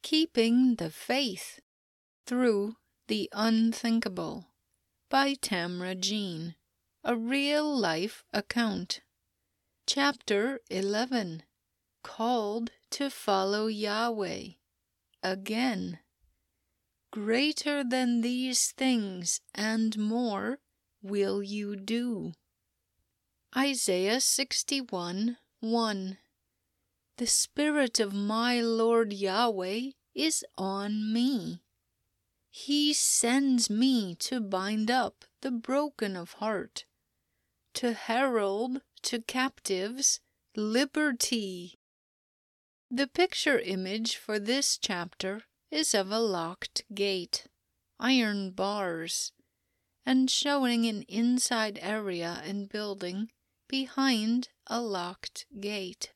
Keeping the Faith Through the Unthinkable by Tamra Jean, a real-life account. Chapter 11, Called to Follow Yahweh. Again. Greater than these things and more will you do. Isaiah 61:1. The Spirit of my Lord Yahweh is on me. He sends me to bind up the broken of heart, to herald to captives liberty. The picture image for this chapter is of a locked gate, iron bars, and showing an inside area and building behind a locked gate.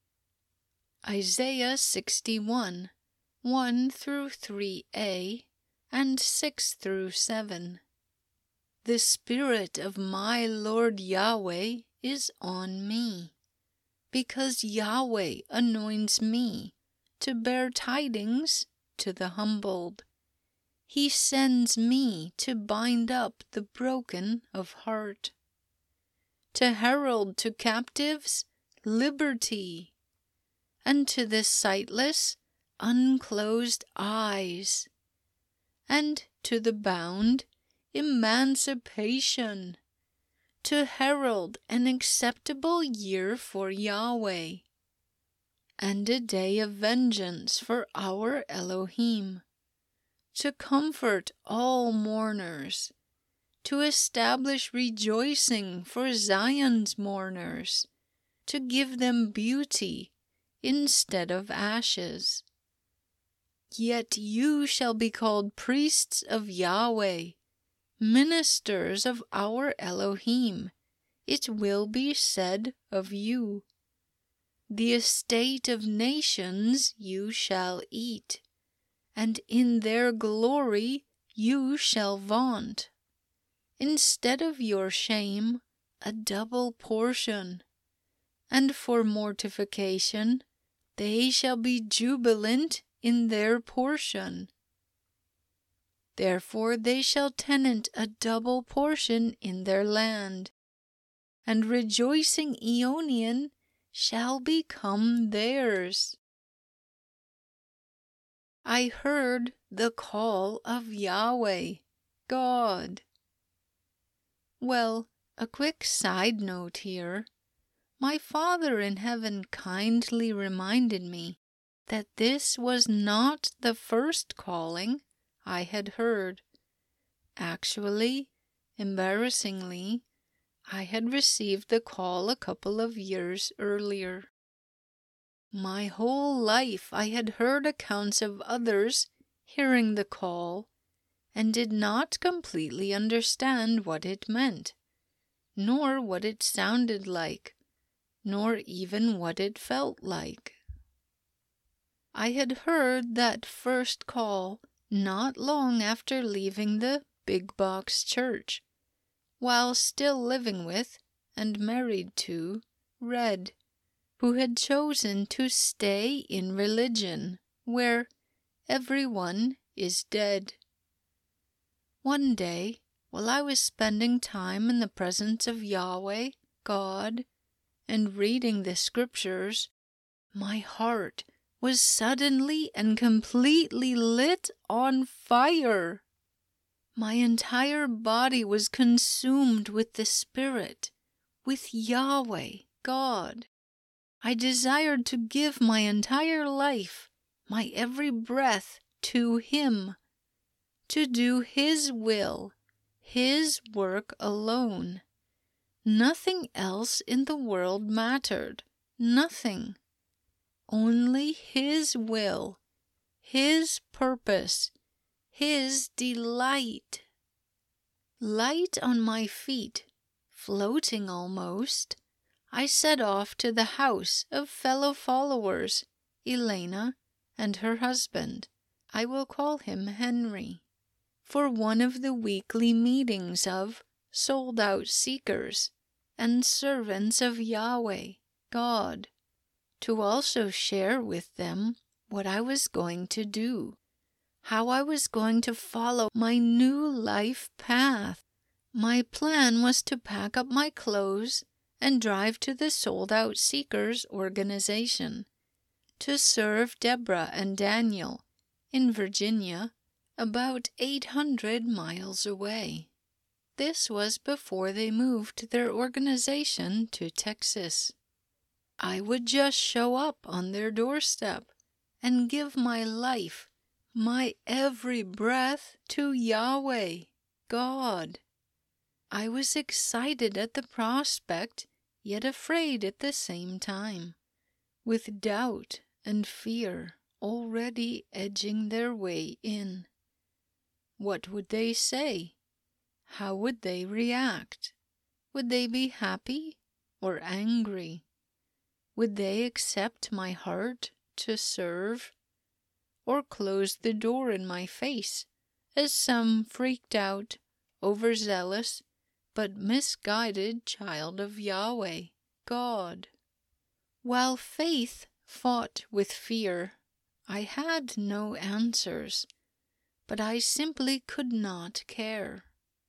Isaiah 61, 1 through 3a and 6 through 7. The Spirit of my Lord Yahweh is on me, because Yahweh anoints me to bear tidings to the humbled. He sends me to bind up the broken of heart, to herald to captives liberty, and to the sightless unclosed eyes, and to the bound emancipation, to herald an acceptable year for Yahweh, and a day of vengeance for our Elohim, to comfort all mourners, to establish rejoicing for Zion's mourners, to give them beauty instead of ashes. Yet you shall be called priests of Yahweh, ministers of our Elohim, it will be said of you. The estate of nations you shall eat, and in their glory you shall vaunt. Instead of your shame, a double portion, and for mortification they shall be jubilant in their portion. Therefore they shall tenant a double portion in their land, and rejoicing Eonian shall become theirs. I heard the call of Yahweh, God. Well, a quick side note here. My Father in heaven kindly reminded me that this was not the first calling I had heard. Actually, embarrassingly, I had received the call a couple of years earlier. My whole life I had heard accounts of others hearing the call and did not completely understand what it meant, nor what it sounded like, nor even what it felt like. I had heard that first call not long after leaving the big box church, while still living with and married to Red, who had chosen to stay in religion where everyone is dead. One day, while I was spending time in the presence of Yahweh, God, and reading the scriptures, my heart was suddenly and completely lit on fire. My entire body was consumed with the Spirit, with Yahweh, God. I desired to give my entire life, my every breath, to Him, to do His will, His work alone. Nothing else in the world mattered, nothing. Only His will, His purpose, His delight. Light on my feet, floating almost, I set off to the house of fellow followers, Elena and her husband, I will call him Henry, for one of the weekly meetings of sold-out seekers and servants of Yahweh, God, to also share with them what I was going to do, how I was going to follow my new life path. My plan was to pack up my clothes and drive to the Sold Out Seekers organization to serve Deborah and Daniel in Virginia, about 800 miles away. This was before they moved their organization to Texas. I would just show up on their doorstep and give my life, my every breath, to Yahweh, God. I was excited at the prospect, yet afraid at the same time, with doubt and fear already edging their way in. What would they say? How would they react? Would they be happy or angry? Would they accept my heart to serve, or close the door in my face as some freaked out, overzealous, but misguided child of Yahweh, God? While faith fought with fear, I had no answers, but I simply could not care.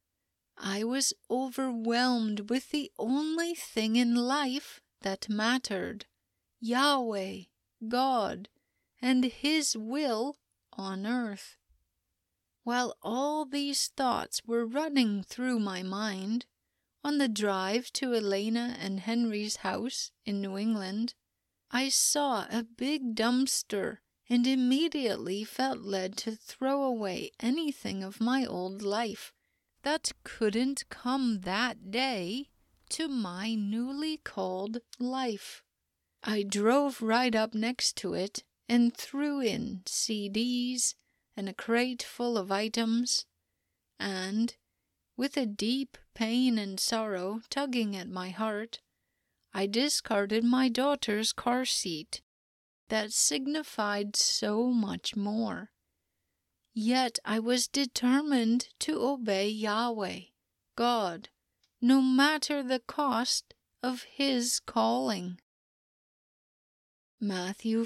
I was overwhelmed with the only thing in life that mattered, Yahweh, God, and His will on earth. While all these thoughts were running through my mind, on the drive to Elena and Henry's house in New England, I saw a big dumpster and immediately felt led to throw away anything of my old life that couldn't come that day to my newly called life. I drove right up next to it and threw in CDs and a crate full of items, and, with a deep pain and sorrow tugging at my heart, I discarded my daughter's car seat that signified so much more. Yet I was determined to obey Yahweh, God, no matter the cost of His calling. Matthew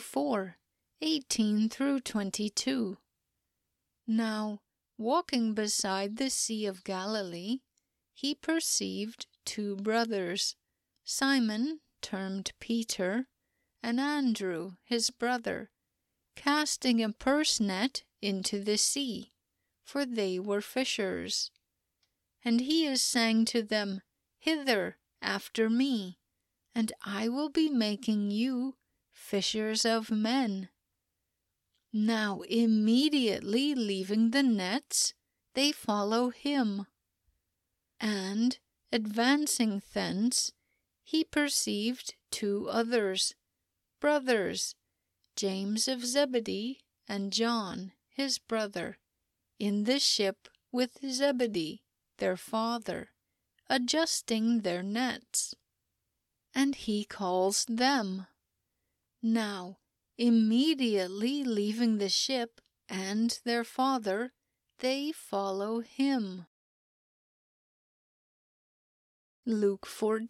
4:18-22. Now, walking beside the Sea of Galilee, He perceived two brothers, Simon, termed Peter, and Andrew, his brother, casting a purse net into the sea, for they were fishers. And He sang to them, Hither after me, and I will be making you fishers of men. Now immediately leaving the nets, they follow Him. And, advancing thence, He perceived two others, brothers, James of Zebedee and John, his brother, in the ship with Zebedee, their father, adjusting their nets. And He calls them. Now, immediately leaving the ship and their father, they follow Him. Luke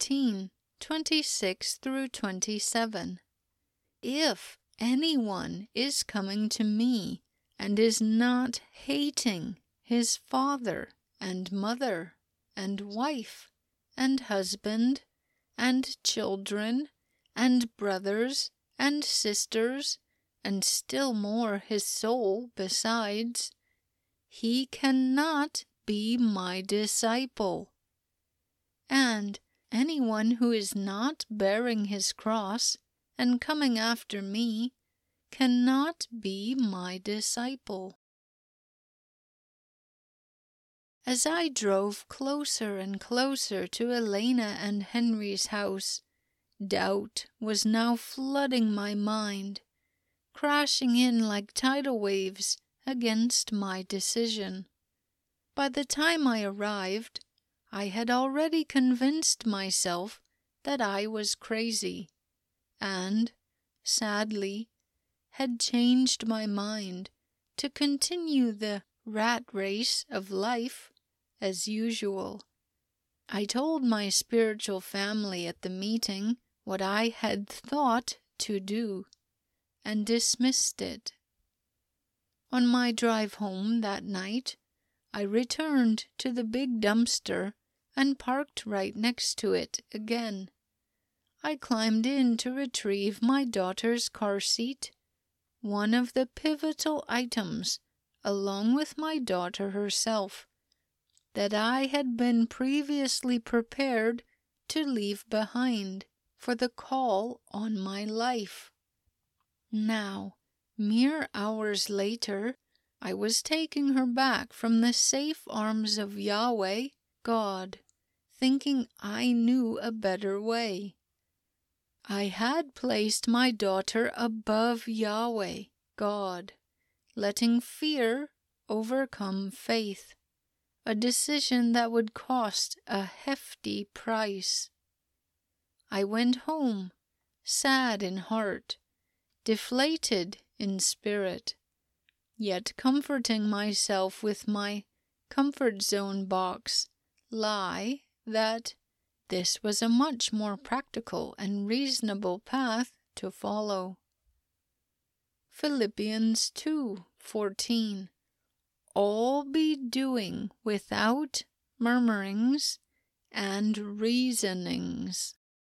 14:26-27. If anyone is coming to me and is not hating his father and mother and wife and husband and children and brothers and sisters, and still more his soul besides, he cannot be my disciple. And anyone who is not bearing his cross and coming after me cannot be my disciple. As I drove closer and closer to Elena and Henry's house, doubt was now flooding my mind, crashing in like tidal waves against my decision. By the time I arrived, I had already convinced myself that I was crazy, and, sadly, had changed my mind to continue the rat race of life as usual. I told my spiritual family at the meeting what I had thought to do, and dismissed it. On my drive home that night, I returned to the big dumpster and parked right next to it again. I climbed in to retrieve my daughter's car seat, one of the pivotal items, along with my daughter herself, that I had been previously prepared to leave behind for the call on my life. Now, mere hours later, I was taking her back from the safe arms of Yahweh, God, thinking I knew a better way. I had placed my daughter above Yahweh, God, letting fear overcome faith, a decision that would cost a hefty price. I went home, sad in heart, deflated in spirit, yet comforting myself with my comfort zone box lie that this was a much more practical and reasonable path to follow. Philippians 2:14. All be doing without murmurings and reasonings.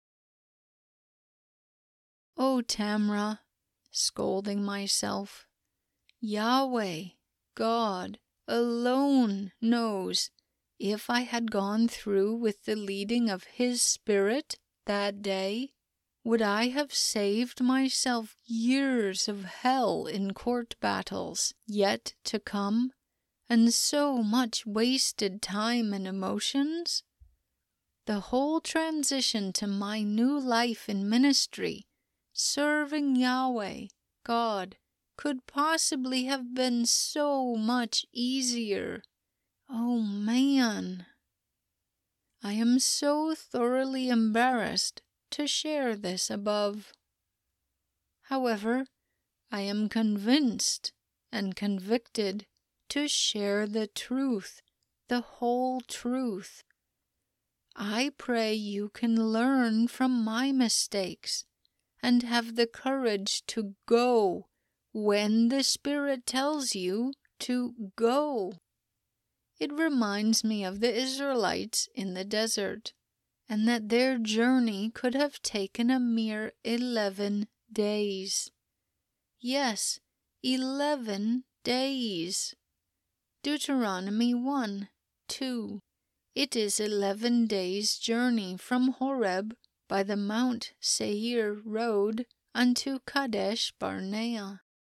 O Tamra, scolding myself, Yahweh, God, alone knows if I had gone through with the leading of His Spirit that day, would I have saved myself years of hell in court battles yet to come, and so much wasted time and emotions? The whole transition to my new life in ministry, serving Yahweh, God, could possibly have been so much easier. Oh man, I am so thoroughly embarrassed to share this above. However, I am convinced and convicted to share the truth, the whole truth. I pray you can learn from my mistakes and have the courage to go when the Spirit tells you to go. It reminds me of the Israelites in the desert, and that their journey could have taken a mere 11 days. Yes, 11 days. Deuteronomy 1:2. It is 11 days' journey from Horeb by the Mount Seir road unto Kadesh Barnea.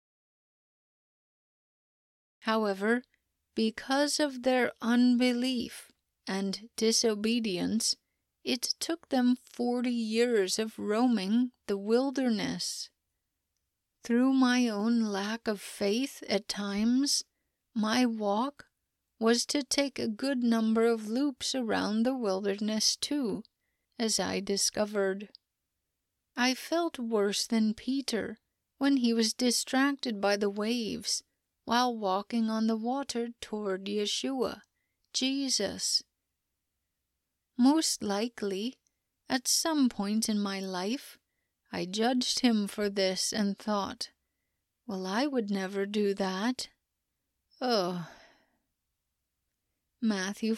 However, because of their unbelief and disobedience, it took them 40 years of roaming the wilderness. Through my own lack of faith at times, my walk was to take a good number of loops around the wilderness too, as I discovered. I felt worse than Peter when he was distracted by the waves while walking on the water toward Yeshua, Jesus. Most likely, at some point in my life, I judged him for this and thought, well, I would never do that. Oh. Matthew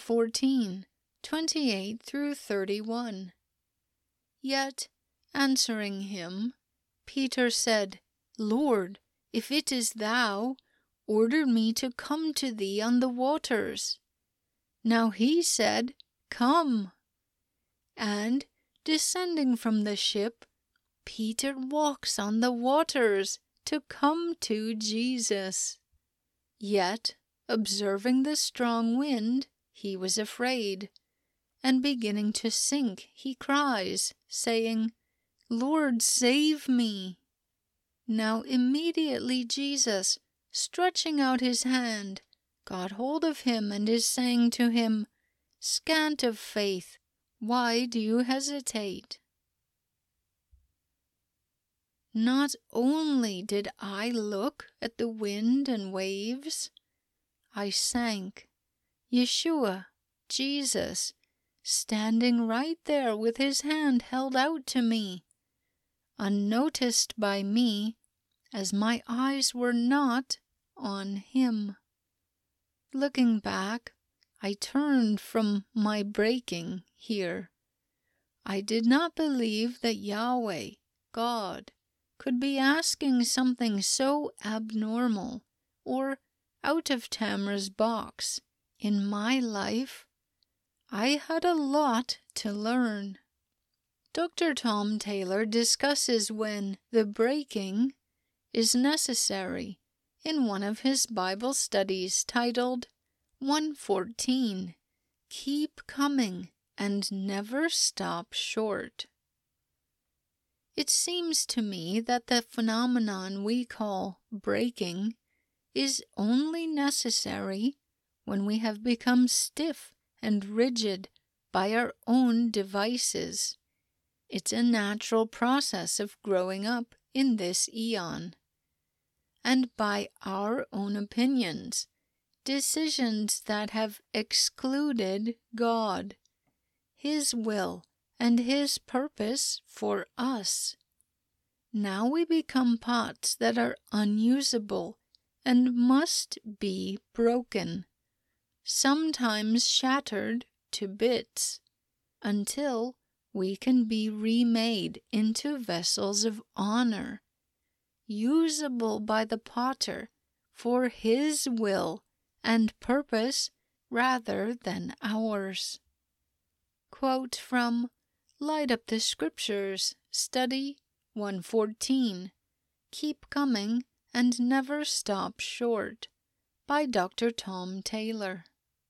14:28-31. Yet, answering him, Peter said, Lord, if it is thou, order me to come to thee on the waters. Now he said, Come. And, descending from the ship, Peter walks on the waters to come to Jesus. Yet, observing the strong wind, he was afraid, and beginning to sink, he cries, saying, Lord, save me. Now immediately Jesus, stretching out his hand, got hold of him and is saying to him, Scant of faith, why do you hesitate? Not only did I look at the wind and waves, I sank. Yeshua, Jesus, standing right there with his hand held out to me, unnoticed by me, as my eyes were not on him. Looking back, I turned from my breaking here. I did not believe that Yahweh, God, could be asking something so abnormal or out of Tamara's box in my life. I had a lot to learn. Dr. Tom Taylor discusses when the breaking is necessary in one of his Bible studies titled 114, Keep Coming and Never Stop Short. It seems to me that the phenomenon we call breaking is only necessary when we have become stiff and rigid by our own devices. It's a natural process of growing up in this eon. And by our own opinions, decisions that have excluded God, His will, and His purpose for us. Now we become pots that are unusable and must be broken, sometimes shattered to bits, until we can be remade into vessels of honor, usable by the potter for his will and purpose rather than ours. Quote from Light Up the Scriptures, Study 114, Keep Coming and Never Stop Short, by Dr. Tom Taylor.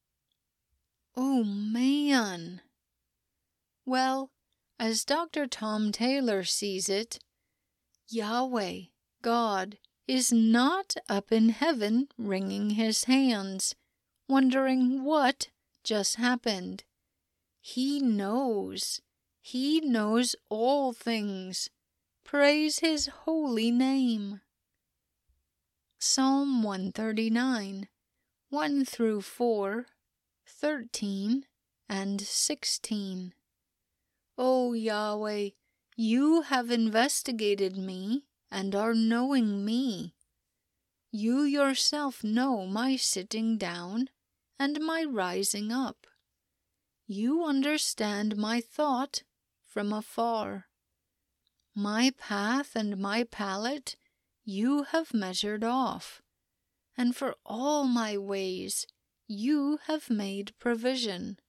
Oh man! Well, as Dr. Tom Taylor sees it, Yahweh, God, is not up in heaven wringing his hands, wondering what just happened. He knows. He knows all things. Praise his holy name. Psalm 139, 1 through 4, 13, and 16. O Yahweh, you have investigated me and are knowing me. You yourself know my sitting down and my rising up. You understand my thought from afar. My path and my palate you have measured off, and for all my ways you have made provision.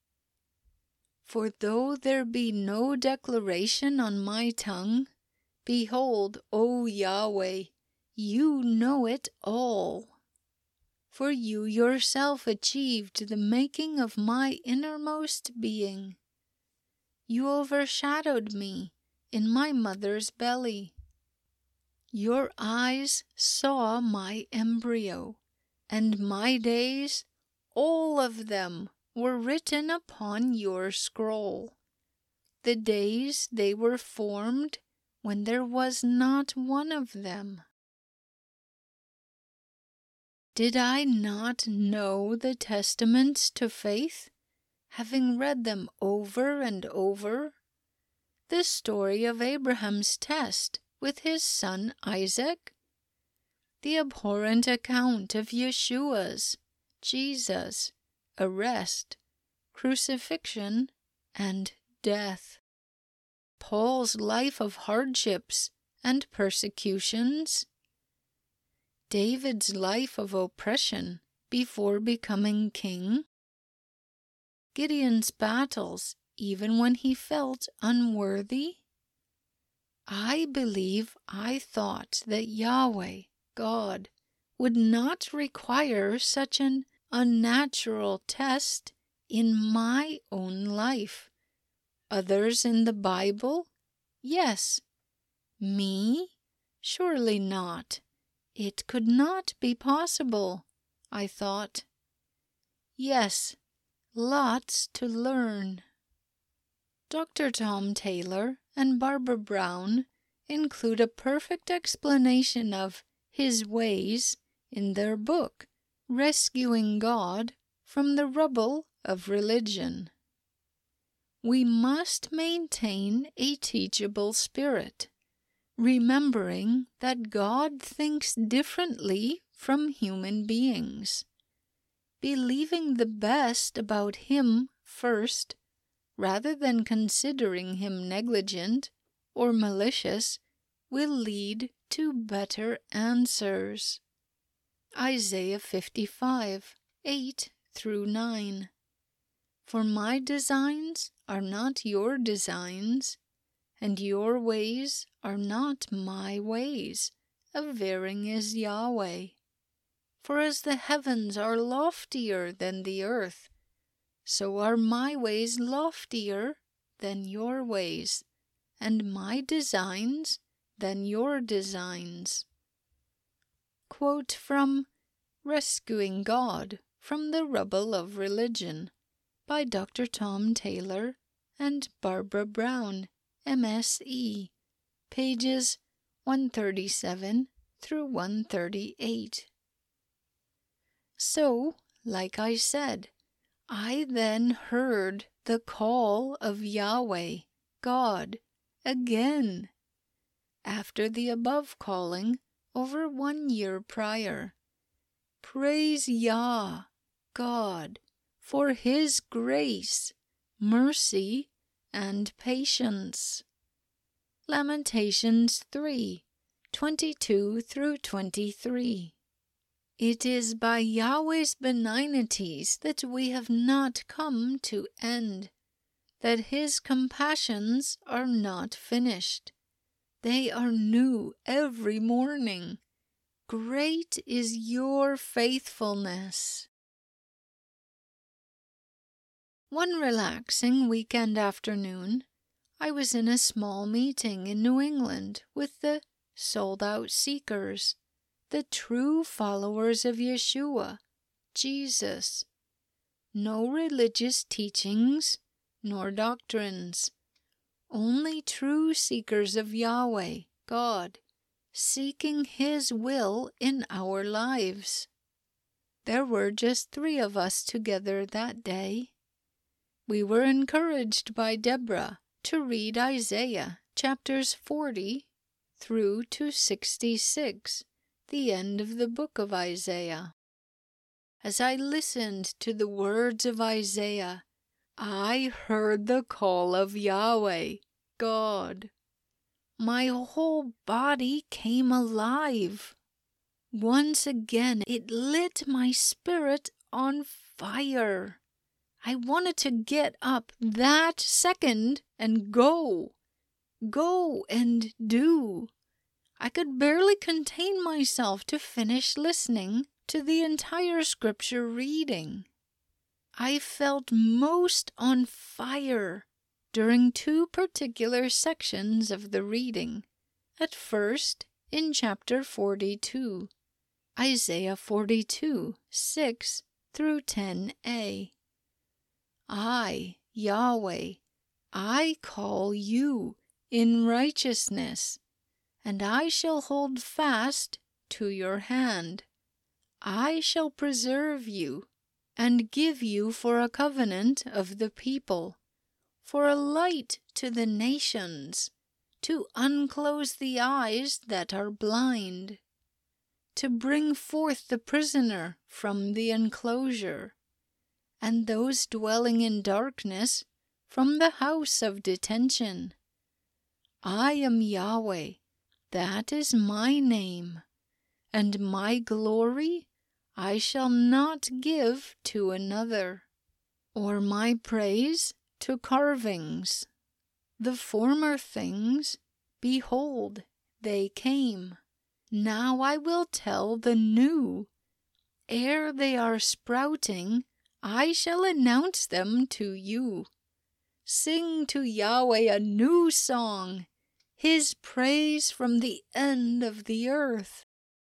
For though there be no declaration on my tongue, behold, O Yahweh, you know it all. For you yourself achieved the making of my innermost being. You overshadowed me in my mother's belly. Your eyes saw my embryo, and my days, all of them, were written upon your scroll. The days they were formed when there was not one of them. Did I not know the testaments to faith, having read them over and over? The story of Abraham's test with his son Isaac? The abhorrent account of Yeshua's, Jesus, arrest, crucifixion, and death. Paul's life of hardships and persecutions. David's life of oppression before becoming king. Gideon's battles even when he felt unworthy. I believe I thought that Yahweh, God, would not require such an unnatural test in my own life. Others in the Bible? Yes. Me? Surely not. It could not be possible, I thought. Yes, lots to learn. Dr. Tom Taylor and Barbara Brown include a perfect explanation of his ways in their book, Rescuing God from the Rubble of Religion. We must maintain a teachable spirit, remembering that God thinks differently from human beings, believing the best about Him first, rather than considering Him negligent or malicious, will lead to better answers. Isaiah 55, 8-9. For my designs are not your designs, and your ways are not my ways, averring is Yahweh. For as the heavens are loftier than the earth, so are my ways loftier than your ways, and my designs than your designs. Quote from Rescuing God from the Rubble of Religion by Dr. Tom Taylor and Barbara Brown, MSE, pages 137 through 138. So, like I said, I then heard the call of Yahweh, God, again, after the above calling over 1 year prior. Praise Yah, God, for His grace, mercy, and patience. Lamentations 3, 22 through 23. It is by Yahweh's benignities that we have not come to end, that His compassions are not finished. They are new every morning. Great is your faithfulness. One relaxing weekend afternoon, I was in a small meeting in New England with the sold-out seekers, the true followers of Yeshua, Jesus. No religious teachings nor doctrines, only true seekers of Yahweh, God, seeking His will in our lives. There were just 3 of us together that day. We were encouraged by Deborah to read Isaiah chapters 40 through to 66, the end of the book of Isaiah. As I listened to the words of Isaiah, I heard the call of Yahweh, God. My whole body came alive. Once again, it lit my spirit on fire. I wanted to get up that second and go and do. I could barely contain myself to finish listening to the entire scripture reading. I felt most on fire during 2 particular sections of the reading. At first, in chapter 42, Isaiah 42, 6 through 10a. I, Yahweh, I call you in righteousness, and I shall hold fast to your hand. I shall preserve you, and give you for a covenant of the people, for a light to the nations, to unclose the eyes that are blind, to bring forth the prisoner from the enclosure, and those dwelling in darkness from the house of detention. I am Yahweh, that is my name, and my glory I shall not give to another, or my praise to carvings. The former things, behold, they came. Now I will tell the new. Ere they are sprouting, I shall announce them to you. Sing to Yahweh a new song, His praise from the end of the earth.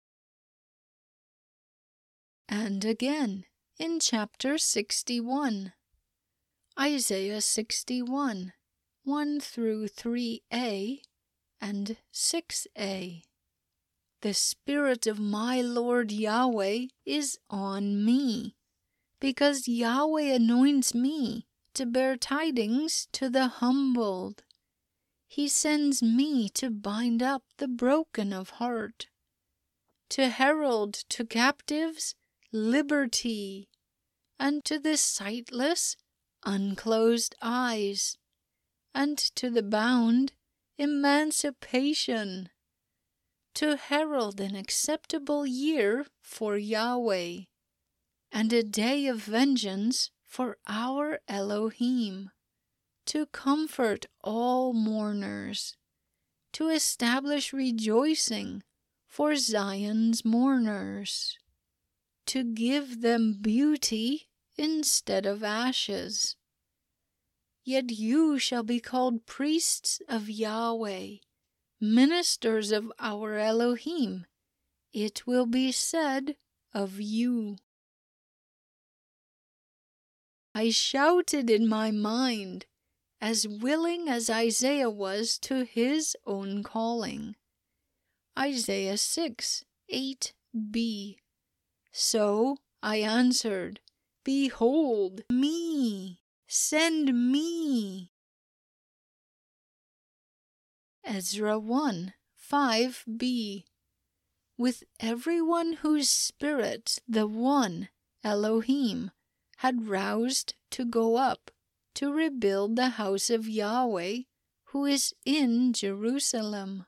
And again, in chapter 61, Isaiah 61, 1 through 3a and 6a. The Spirit of my Lord Yahweh is on me, because Yahweh anoints me to bear tidings to the humbled. He sends me to bind up the broken of heart, to herald to captives liberty, and to the sightless unclosed eyes, and to the bound emancipation, to herald an acceptable year for Yahweh, and a day of vengeance for our Elohim, to comfort all mourners, to establish rejoicing for Zion's mourners, to give them beauty instead of ashes. Yet you shall be called priests of Yahweh, ministers of our Elohim. It will be said of you. I shouted in my mind, as willing as Isaiah was to his own calling. Isaiah 6:8b. So I answered, Behold me, send me. Ezra 1:5b. With everyone whose spirit the one Elohim had roused to go up to rebuild the house of Yahweh, who is in Jerusalem.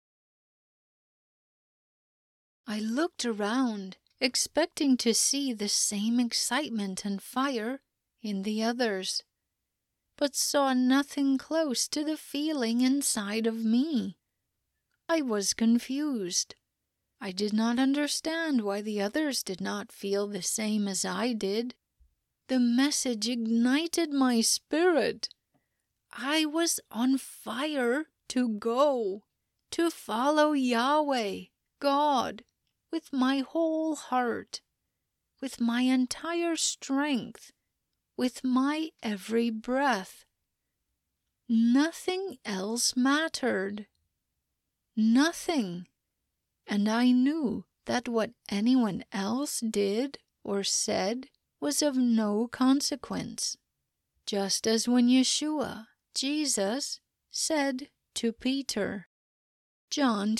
I looked around, expecting to see the same excitement and fire in the others, but saw nothing close to the feeling inside of me. I was confused. I did not understand why the others did not feel the same as I did. The message ignited my spirit. I was on fire to go, to follow Yahweh, God, with my whole heart, with my entire strength, with my every breath. Nothing else mattered. Nothing. And I knew that what anyone else did or said was of no consequence, just as when Yeshua, Jesus, said to Peter, John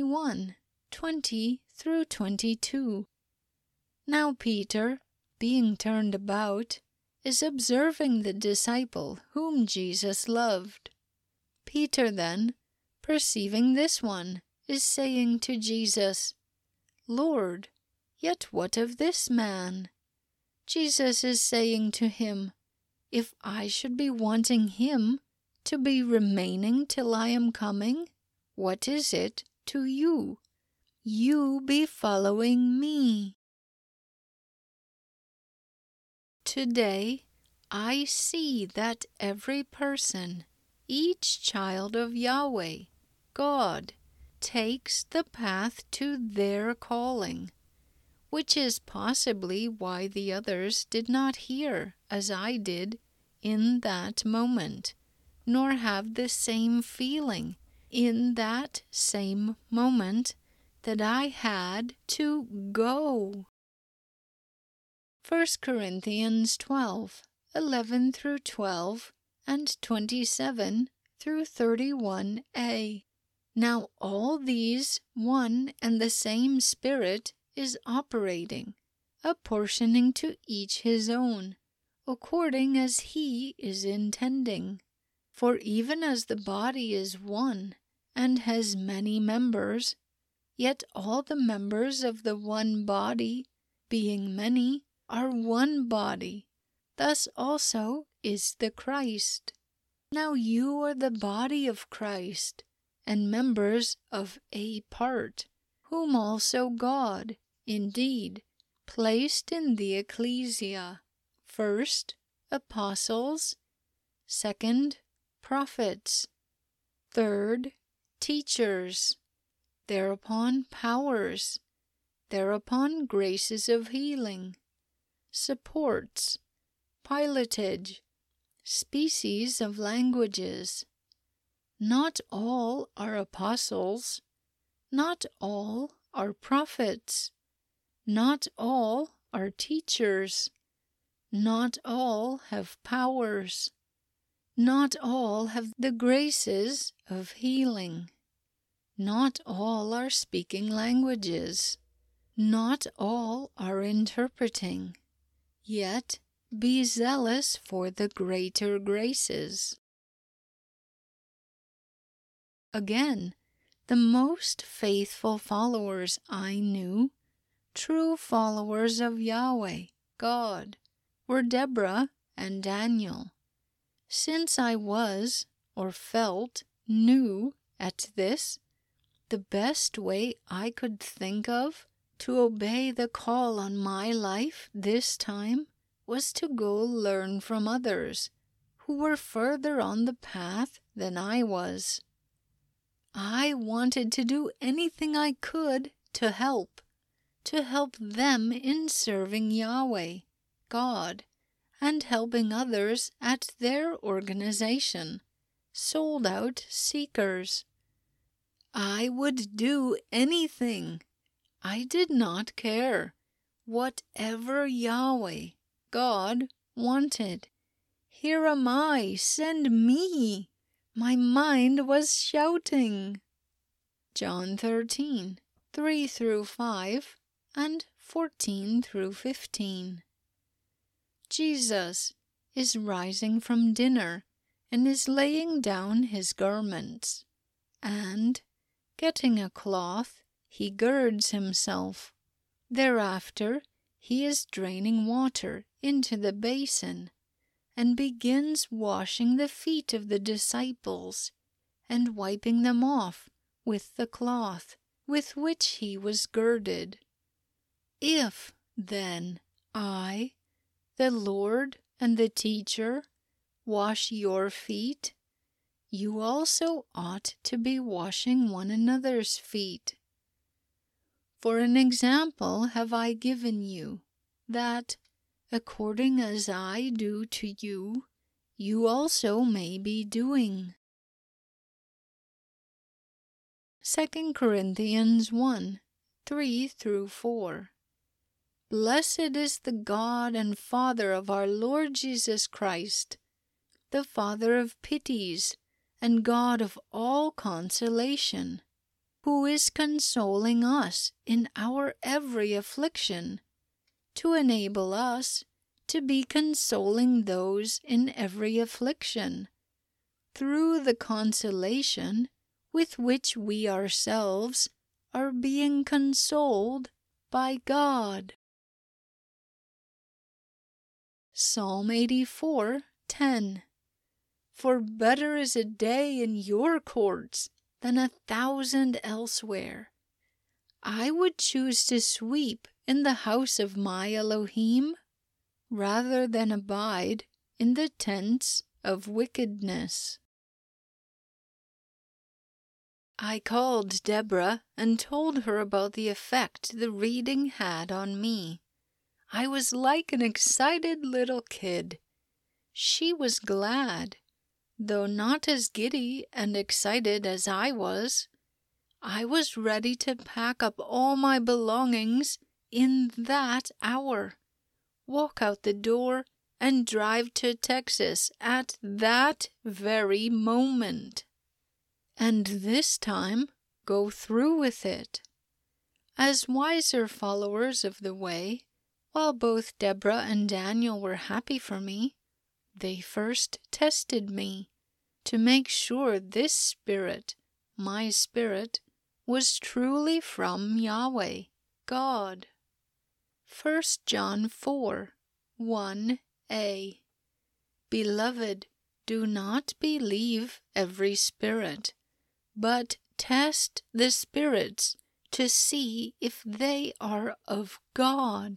21:20-22. Now Peter, being turned about, is observing the disciple whom Jesus loved. Peter then, perceiving this one, is saying to Jesus, Lord, yet what of this man? Jesus is saying to him, If I should be wanting him to be remaining till I am coming, what is it to you? You be following me. Today, I see that every person, each child of Yahweh, God, takes the path to their calling, which is possibly why the others did not hear as I did in that moment, nor have the same feeling in that same moment that I had to go. 1 Corinthians 12:11-12 and 27-31a. Now all these one and the same Spirit is operating, apportioning to each his own, according as he is intending. For even as the body is one, and has many members, yet all the members of the one body, being many, are one body. Thus also is the Christ. Now you are the body of Christ, and members of a part, whom also God, indeed, placed in the ecclesia, first, apostles, second, prophets, third, teachers, thereupon powers, thereupon graces of healing, supports, pilotage, species of languages. Not all are apostles, not all are prophets, not all are teachers, not all have powers, Not all have the graces of healing. Not all are speaking languages. Not all are interpreting. Yet be zealous for the greater graces. Again, the most faithful followers I knew, true followers of Yahweh, God, were Deborah and Daniel. Since I was, or felt, new at this, the best way I could think of to obey the call on my life this time was to go learn from others who were further on the path than I was. I wanted to do anything I could to help them in serving Yahweh, God, and helping others at their organization, Sold Out Seekers. I would do anything. I did not care. Whatever Yahweh, God, wanted. Here am I, send me. My mind was shouting. John 13, 3 through 5 and 14 through 15. Jesus is rising from dinner and is laying down his garments, and, getting a cloth, he girds himself. Thereafter he is draining water into the basin, and begins washing the feet of the disciples, and wiping them off with the cloth with which he was girded. If, then, I, the Lord and the teacher, wash your feet, you also ought to be washing one another's feet. For an example have I given you, that, according as I do to you, you also may be doing. 2 Corinthians 1, 3 through 4. Blessed is the God and Father of our Lord Jesus Christ, the Father of pities and God of all consolation, who is consoling us in our every affliction, to enable us to be consoling those in every affliction, through the consolation with which we ourselves are being consoled by God. Psalm 84:10. For better is a day in your courts than 1,000 elsewhere. I would choose to sweep in the house of my Elohim rather than abide in the tents of wickedness. I called Deborah and told her about the effect the reading had on me. I was like an excited little kid. She was glad, though not as giddy and excited as I was. I was ready to pack up all my belongings in that hour, walk out the door, and drive to Texas at that very moment. And this time go through with it. As wiser followers of the way, while both Deborah and Daniel were happy for me, they first tested me to make sure this spirit, my spirit, was truly from Yahweh, God. 1 John 4:1a. Beloved, do not believe every spirit, but test the spirits to see if they are of God.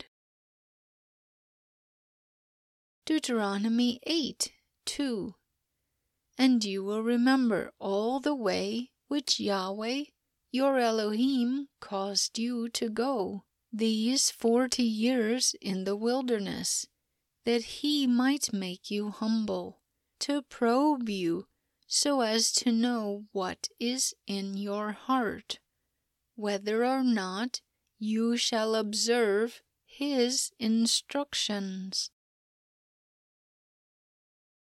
Deuteronomy 8:2. And you will remember all the way which Yahweh, your Elohim, caused you to go these 40 years in the wilderness, that he might make you humble, to probe you, so as to know what is in your heart, whether or not you shall observe his instructions.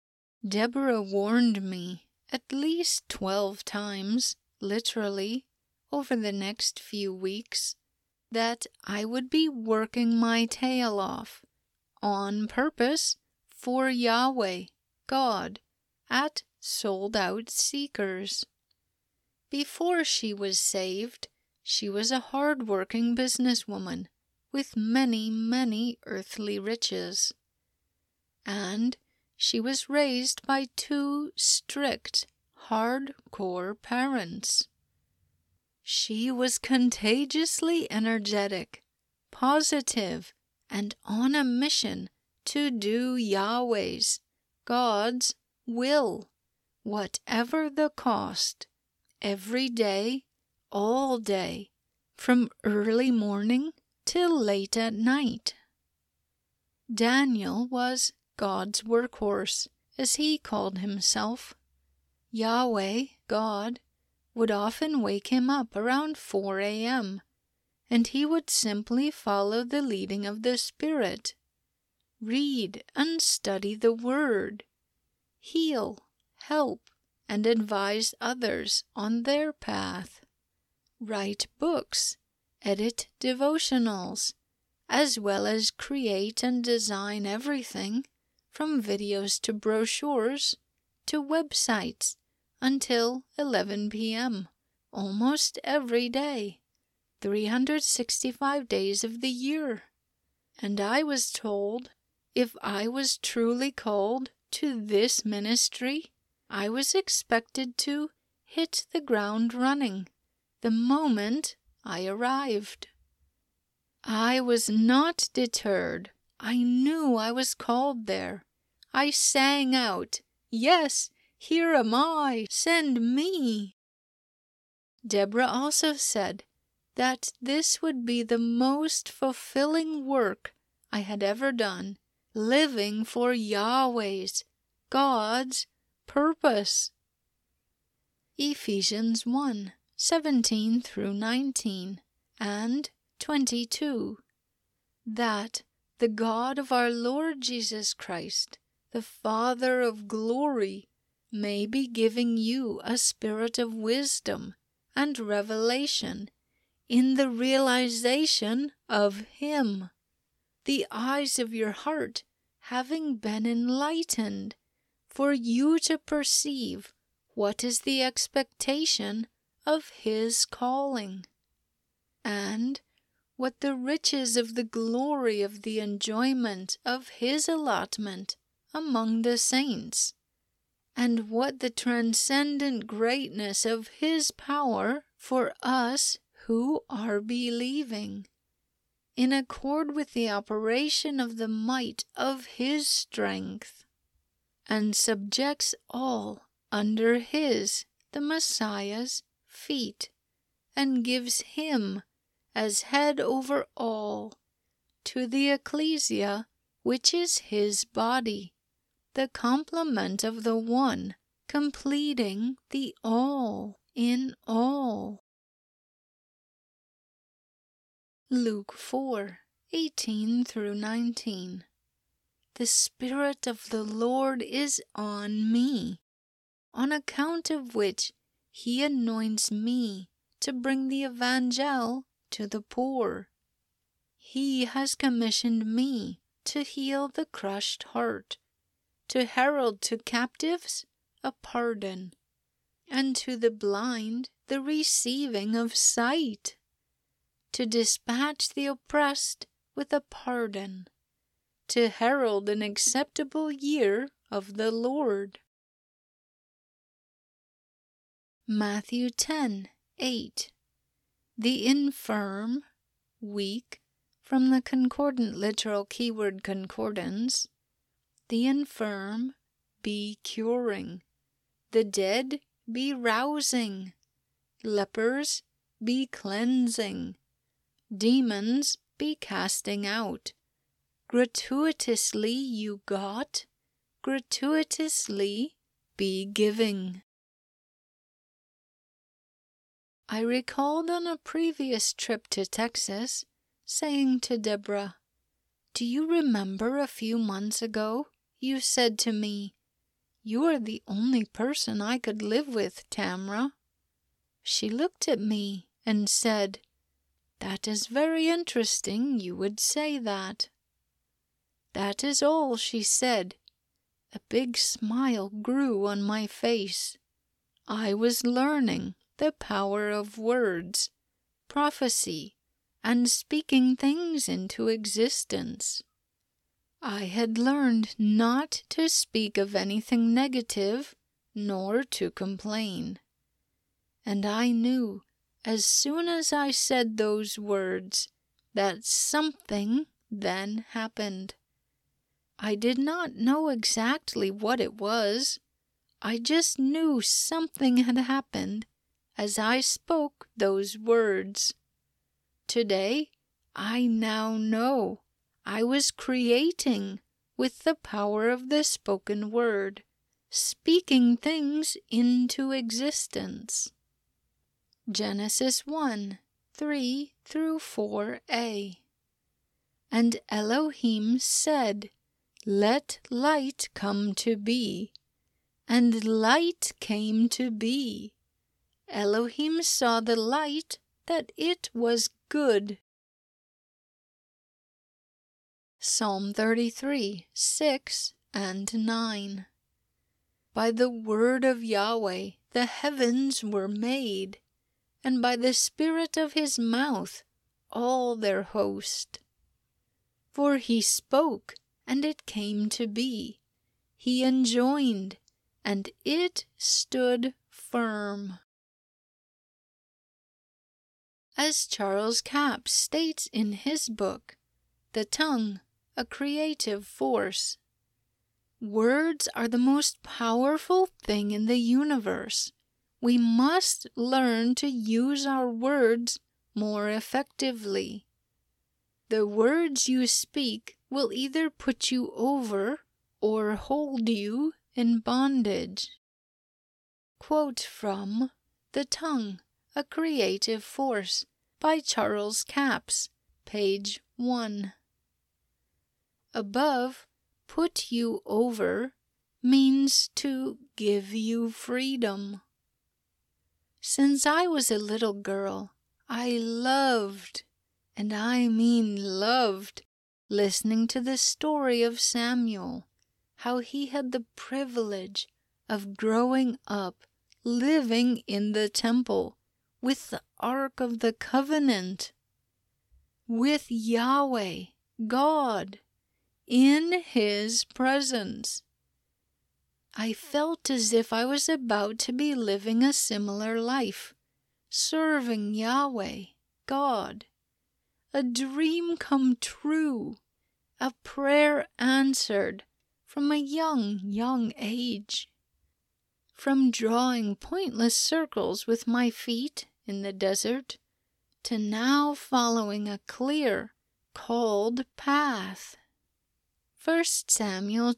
Deborah warned me at least 12 times, literally, over the next few weeks, that I would be working my tail off on purpose for Yahweh, God, at Sold Out Seekers. Before she was saved, she was a hard-working businesswoman with many, many earthly riches. And she was raised by 2 strict, hardcore parents. She was contagiously energetic, positive, and on a mission to do Yahweh's, God's, will, whatever the cost, every day, all day, from early morning till late at night. Daniel was God's workhorse, as he called himself. Yahweh, God, would often wake him up around 4 a.m., and he would simply follow the leading of the Spirit. Read and study the Word. Heal, help, and advise others on their path. Write books, edit devotionals, as well as create and design everything from videos to brochures to websites until 11 p.m. almost every day, 365 days of the year. And I was told if I was truly called to this ministry, I was expected to hit the ground running the moment I arrived. I was not deterred. I knew I was called there. I sang out, "Yes, here am I, send me." Deborah also said that this would be the most fulfilling work I had ever done, living for Yahweh's, God's, purpose. Ephesians 1:17 through 19 and 22. That the God of our Lord Jesus Christ, the Father of glory, may be giving you a spirit of wisdom and revelation in the realization of Him, the eyes of your heart having been enlightened, for you to perceive what is the expectation of His calling, and what the riches of the glory of the enjoyment of His allotment among the saints, and what the transcendent greatness of His power for us who are believing, in accord with the operation of the might of His strength, and subjects all under His, the Messiah's, feet, and gives Him as head over all, to the ecclesia, which is His body, the complement of the one, completing the all in all. Luke 4:18 through 19. The Spirit of the Lord is on me, on account of which He anoints me to bring the evangel to the poor. He has commissioned me to heal the crushed heart, to herald to captives a pardon, and to the blind the receiving of sight, to dispatch the oppressed with a pardon, to herald an acceptable year of the Lord. Matthew 10:8. The infirm, weak, from the Concordant Literal Keyword Concordance, the infirm be curing, the dead be rousing, lepers be cleansing, demons be casting out. Gratuitously you got, gratuitously be giving. I recalled on a previous trip to Texas saying to Deborah, "Do you remember a few months ago you said to me, You are the only person I could live with, Tamra." She looked at me and said, "That is very interesting you would say that." That is all she said. A big smile grew on my face. I was learning the power of words, prophecy, and speaking things into existence. I had learned not to speak of anything negative, nor to complain. And I knew, as soon as I said those words, that something then happened. I did not know exactly what it was. I just knew something had happened as I spoke those words. Today, I now know I was creating with the power of the spoken word, speaking things into existence. Genesis 1:3-4a. And Elohim said, "Let light come to be." And light came to be. Elohim saw the light, that it was good. Psalm 33:6-9. By the word of Yahweh the heavens were made, and by the spirit of his mouth all their host. For he spoke, and it came to be. He enjoined, and it stood firm. As Charles Capps states in his book, The Tongue, a Creative Force, words are the most powerful thing in the universe. We must learn to use our words more effectively. The words you speak will either put you over or hold you in bondage. Quote from The Tongue, a Creative Force by Charles Capps, page 1. Above, put you over means to give you freedom. Since I was a little girl, I loved, and I mean loved, listening to the story of Samuel, how he had the privilege of growing up living in the temple with the Ark of the Covenant, with Yahweh, God, in his presence. I felt as if I was about to be living a similar life, serving Yahweh, God. A dream come true, a prayer answered from a young age. From drawing pointless circles with my feet in the desert to now following a clear, called path. 1 Samuel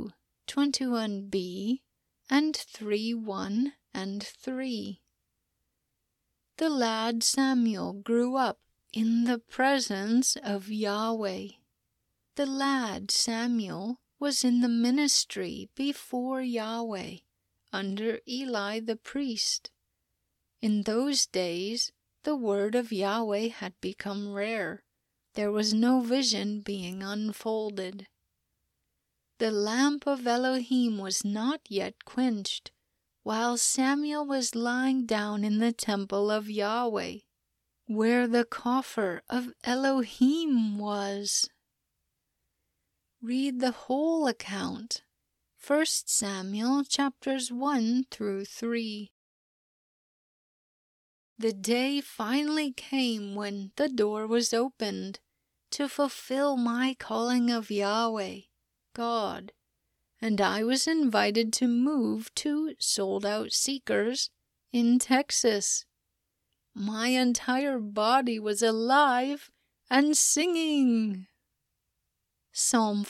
2:21b and 3:1 and 3. The lad Samuel grew up in the presence of Yahweh. The lad Samuel was in the ministry before Yahweh, under Eli the priest. In those days, the word of Yahweh had become rare. There was no vision being unfolded. The lamp of Elohim was not yet quenched, while Samuel was lying down in the temple of Yahweh, where the coffer of Elohim was. Read the whole account, 1 Samuel chapters 1-3. The day finally came when the door was opened to fulfill my calling of Yahweh, God, and I was invited to move to Sold Out Seekers in Texas. My entire body was alive and singing. Psalm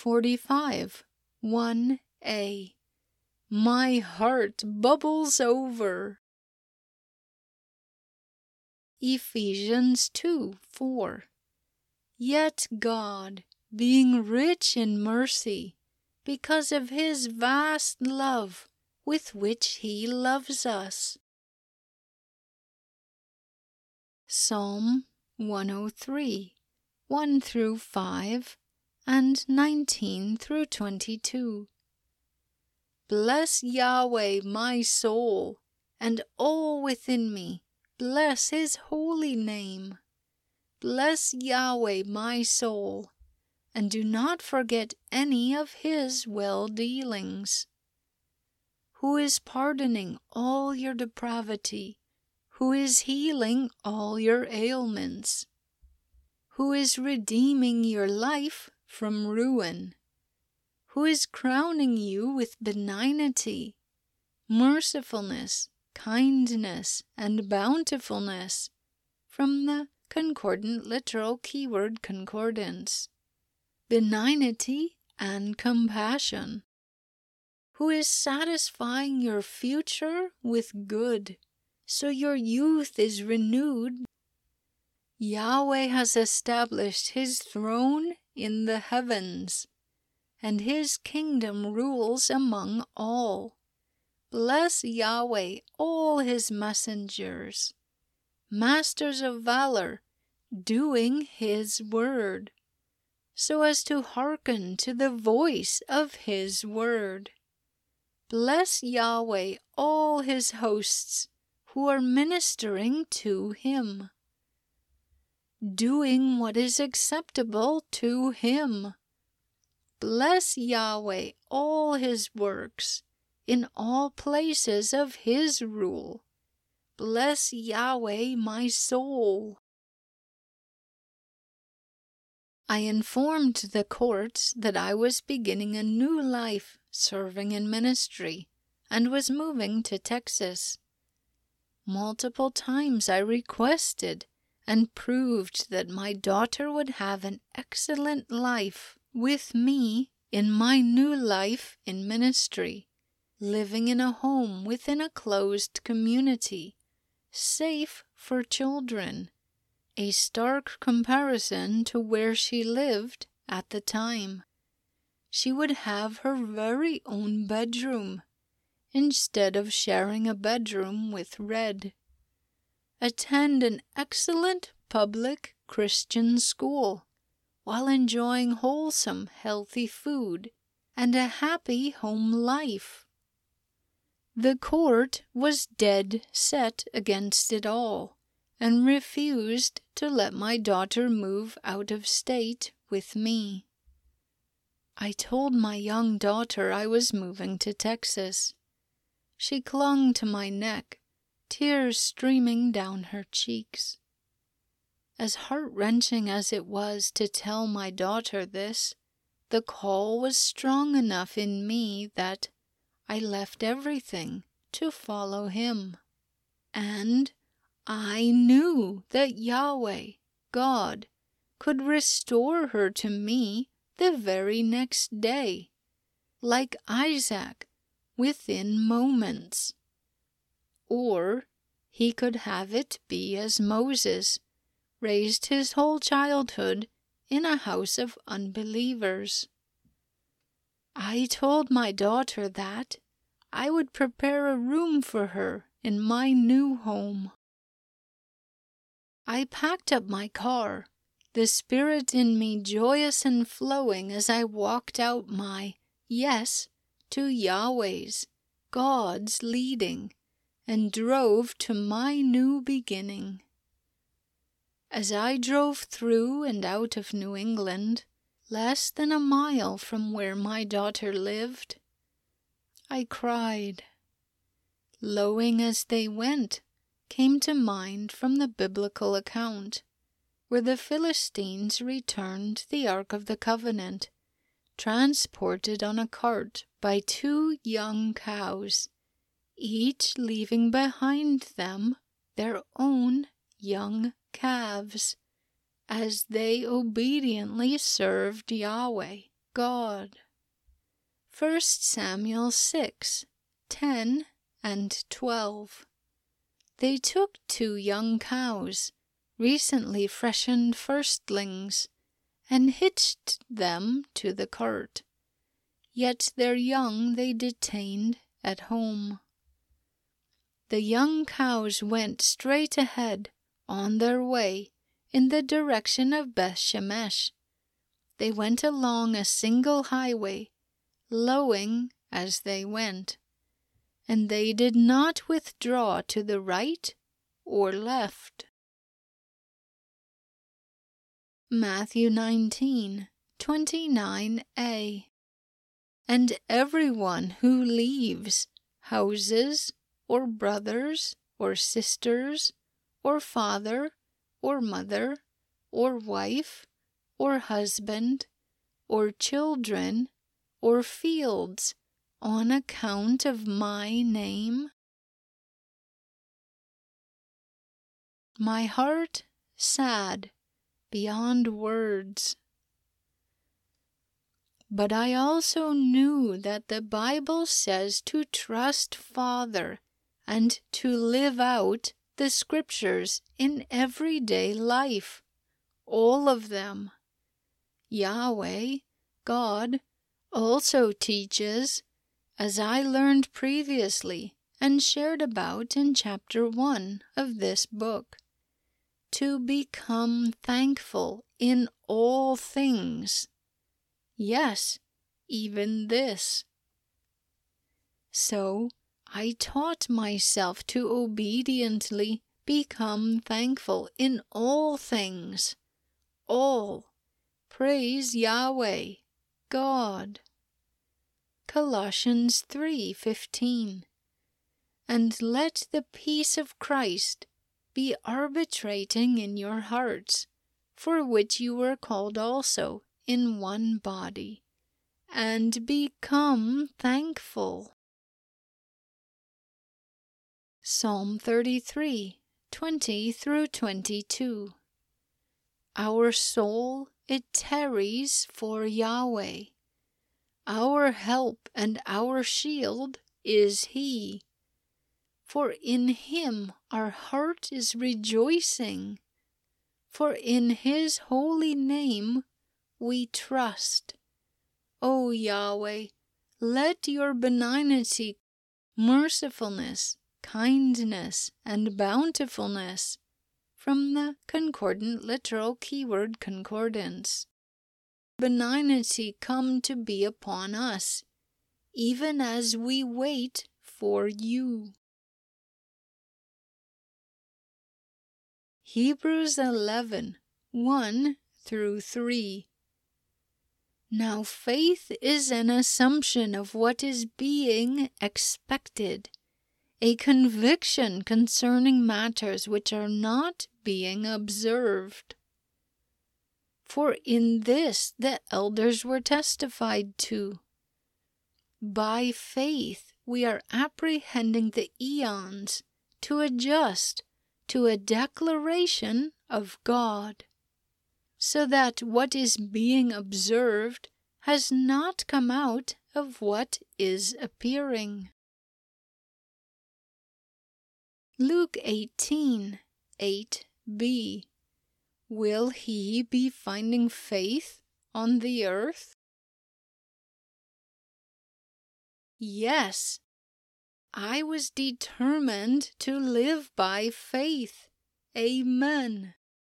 45:1a. My heart bubbles over. Ephesians 2:4. Yet God, being rich in mercy, because of his vast love with which he loves us. Psalm 103, 1 through 5 and 19 through 22. Bless Yahweh, my soul, and all within me. Bless his holy name. Bless Yahweh, my soul, and do not forget any of his well-dealings. Who is pardoning all your depravity, who is healing all your ailments, who is redeeming your life from ruin, who is crowning you with benignity, mercifulness, kindness, and bountifulness, from the Concordant Literal Keyword Concordance. Benignity and compassion. Who is satisfying your future with good, so your youth is renewed. Yahweh has established his throne in the heavens, and his kingdom rules among all. Bless Yahweh, all his messengers, masters of valor, doing his word, so as to hearken to the voice of his word. Bless Yahweh, all his hosts, who are ministering to him, doing what is acceptable to him. Bless Yahweh, all his works, in all places of his rule. Bless Yahweh, my soul. I informed the courts that I was beginning a new life serving in ministry and was moving to Texas. Multiple times I requested and proved that my daughter would have an excellent life with me in my new life in ministry, living in a home within a closed community, safe for children, a stark comparison to where she lived at the time. She would have her very own bedroom, instead of sharing a bedroom with Red. Attend an excellent public Christian school, while enjoying wholesome, healthy food and a happy home life. The court was dead set against it all, and refused to let my daughter move out of state with me. I told my young daughter I was moving to Texas. She clung to my neck, tears streaming down her cheeks. As heart-wrenching as it was to tell my daughter this, the call was strong enough in me that I left everything to follow him. And I knew that Yahweh, God, could restore her to me the very next day, like Isaac, within moments. Or he could have it be as Moses raised his whole childhood in a house of unbelievers. I told my daughter that I would prepare a room for her in my new home. I packed up my car, the spirit in me joyous and flowing as I walked out my yes to Yahweh's, God's leading, and drove to my new beginning. As I drove through and out of New England, less than a mile from where my daughter lived, I cried. Lowing as they went came to mind from the biblical account, where the Philistines returned the Ark of the Covenant, transported on a cart by 2 young cows, each leaving behind them their own young calves, as they obediently served Yahweh, God. 1 Samuel 6, 10 and 12. They took 2 young cows, recently freshened firstlings, and hitched them to the cart. yet their young they detained at home. The young cows went straight ahead on their way in the direction of Beth Shemesh. They went along a single highway, lowing as they went, and they did not withdraw to the right or left. Matthew 19:29a. And everyone who leaves houses, or brothers, or sisters, or father, or mother, or wife, or husband, or children, or fields, on account of my name. My heart sad beyond words. But I also knew that the Bible says to trust Father and to live out the scriptures in everyday life, all of them. Yahweh, God, also teaches, as I learned previously and shared about in chapter 1 of this book, to become thankful in all things. Yes, even this. So I taught myself to obediently become thankful in all things. All. Praise Yahweh, God. Colossians 3:15. And let the peace of Christ be arbitrating in your hearts, for which you were called also in one body, and become thankful. Psalm 33:20-22. Our soul, it tarries for Yahweh. Our help and our shield is He. For in Him our heart is rejoicing. For in His holy name we trust. O Yahweh, let your benignity, mercifulness, kindness, and bountifulness, from the Concordant Literal Keyword Concordance, benignity come to be upon us, even as we wait for you. Hebrews 11:1-3. Now faith is an assumption of what is being expected, a conviction concerning matters which are not being observed. For in this the elders were testified to. By faith we are apprehending the eons to adjust to a declaration of God, so that what is being observed has not come out of what is appearing. Luke 18:8b. Will he be finding faith on the earth? Yes, I was determined to live by faith. Amen.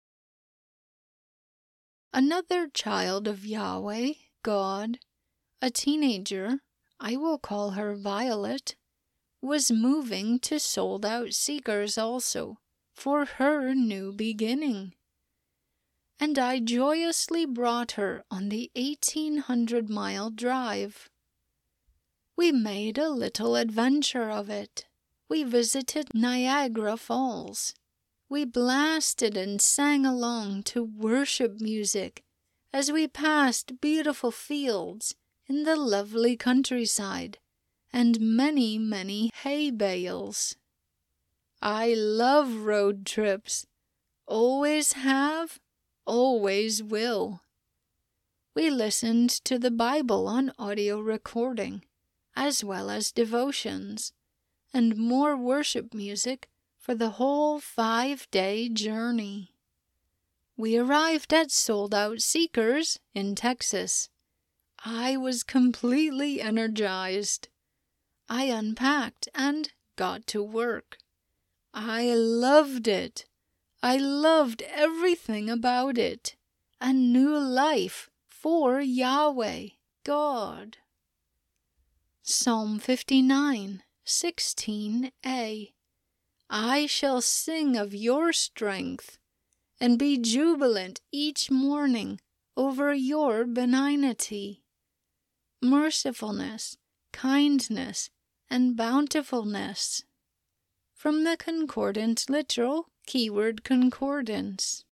Another child of Yahweh, God, a teenager, I will call her Violet, was moving to sold-out seekers also, for her new beginning. And I joyously brought her on the 1,800-mile drive. We made a little adventure of it. We visited Niagara Falls. We blasted and sang along to worship music as we passed beautiful fields in the lovely countryside and many, many hay bales. I love road trips. Always have, always will. We listened to the Bible on audio recording, as well as devotions, and more worship music for the whole 5-day journey. We arrived at Sold Out Seekers in Texas. I was completely energized. I unpacked and got to work. I loved it. I loved everything about it. A new life for Yahweh, God. Psalm 59, 16a. I shall sing of your strength and be jubilant each morning over your benignity, mercifulness, kindness, and bountifulness. From the Concordant Literal Keyword Concordance.